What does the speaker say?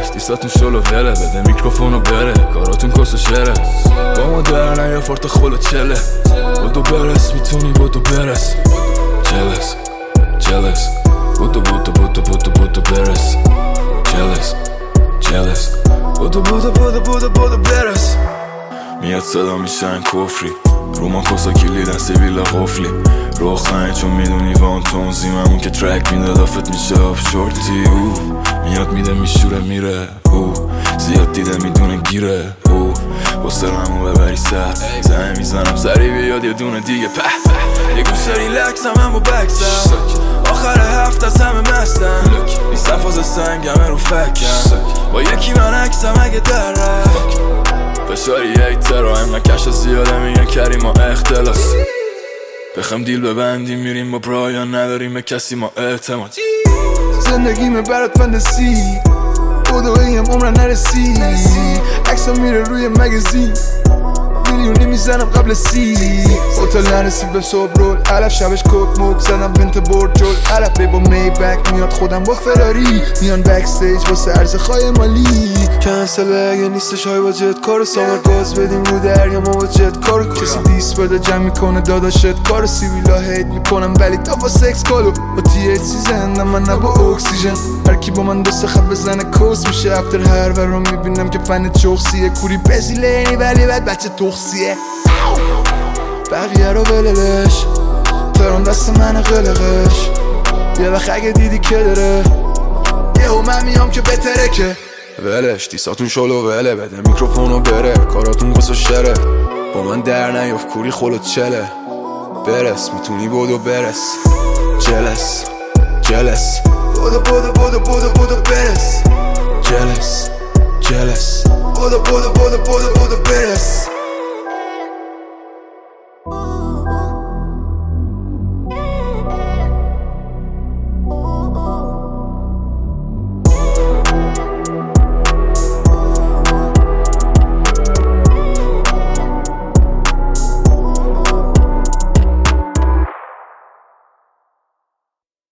ولش دیستاتون شلو وله بده میکروفونو بره کاراتون کس و شره با ما در نیا فورت خلو چله بودو برس میتونی بودو برس jealous jealous بودو بودو بودو بودو بودو برس jealous jealous بودو بودو بودو بودو بودو برس میاد صدا میشن کفری رو ما کسا کلیدن سیبیل قفلی رو خنه چون میدونی وان تونزیممون که ترک میداد آفت میشه آف شورتی میاد میده میشوره میره زیاد دیده میدونه گیره واسه همون ببری سر زمین میزنم سری بیاد یه دونه دیگه یه گوشه ریلکس هم با بکسم آخر هفت از همه مستم نیستم فاز سنگمه رو فکم با یکی من عکسم اگه در رفت فشاری ایتر و هم نکش زیاده میگن کریم ما اختلاس بخم دیل ببندیم میریم با برایان نداریم به کسی ما اعتماد زندگیمه برات فندسی بودو ایم عمرن نرسی عکسا میره روی مگزین میلیونی میزنم قبل هتل نرسید به صبح رول علف شبش کت موک زدم بنت برد جل علف با می بک میاد خودم با فراری میان بک استیج واسه عرض خواهی مالی کنسل اگه نیستش های با جت کارو سامر گاز بدیم رو دریا ما با جت کارو کسی دیس بده جمع میکنه داداشت کارو سیویلا هیت میکنم ولی تا با سکس کالو با تی اچ سی زندم من نه با اکسیژن هرکی با من دست خط بزنه کوس میشه افتر هر ور رو میبینم که فن چوخسیه کوری بزیلینی ولی بعد بچه تخصیه بقیه رو بللش ترون دست من قلقش یه وقت اگه دیدی که داره یهو من میام که بهتره که ولش دیساتون شلو وله بده میکروفونو بره کاراتون قصه شره با من در نیاف کوری خلوت چله برس میتونی بودو برس jealous jealous بودو بودو بودو بودو بودو برس jealous jealous بودو بودو بودو بودو بودو برس